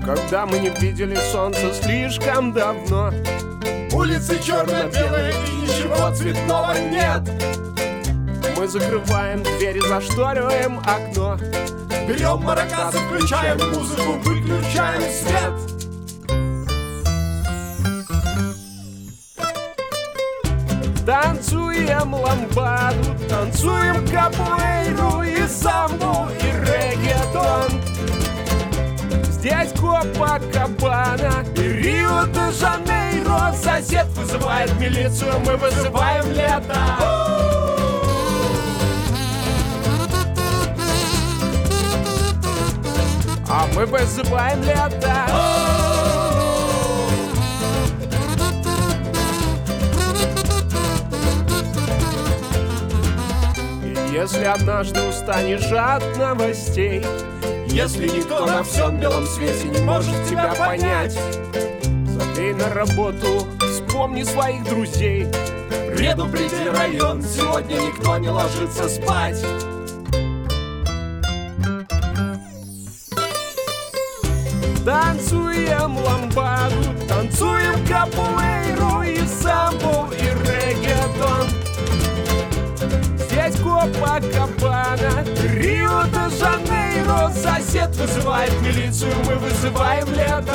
Когда мы не видели солнца слишком давно. Улицы черно-белые и ничего цветного нет. Мы закрываем двери, зашториваем окно. Берем маракасы, включаем музыку, выключаем свет. Танцуем ламбаду, танцуем капуэйру и самбу, и реггетон. Здесь Копакабана и Рио-де-Жанейро. Сосед вызывает милицию, мы вызываем лето. А мы вызываем лето. И если однажды устанешь от новостей, если никто на всем белом свете не может тебя понять, забей на работу, вспомни своих друзей. Предупреди район, сегодня никто не ложится спать. Танцуем ламбаду, танцуем капуэйру и самбу, и реггетон. Здесь Копакабана, Рио-де-Жанейро. Сосед вызывает милицию, мы вызываем лето.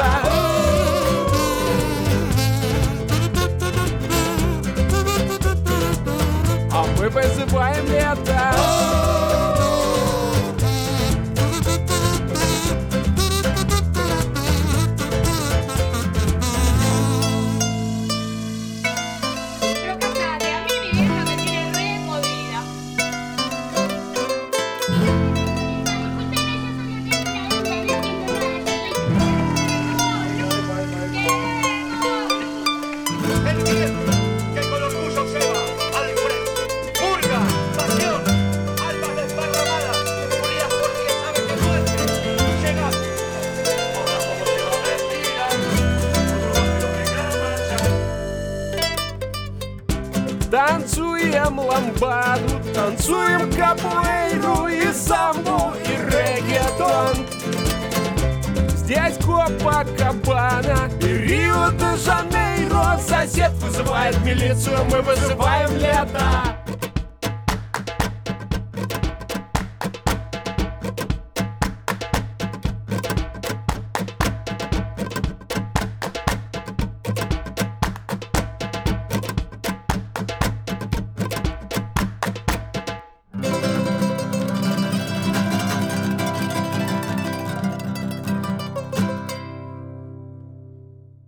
А мы вызываем лето. Pero cállate, a mí mi vieja me tiene re jodida. El viento que con orgullo lleva al frente. Purga, pasión, almas desparramadas, unidas porque saben que muerte llega. Ahora como se lo respiran, otro lo reclaman ya. Танцуем ламбаду, танцуем капуэйру и самбу, и реггетон. Здесь Копакабана и Рио-де-Жанейро. Сосед вызывает милицию, мы вызываем лето.